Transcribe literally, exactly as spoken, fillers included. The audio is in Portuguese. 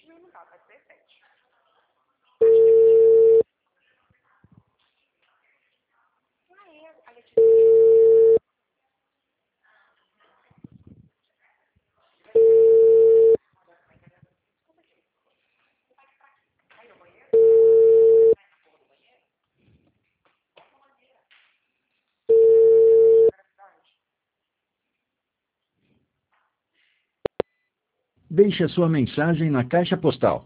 Não, não tá, tá dezessete. Aí, a Letícia... Deixe a sua mensagem na caixa postal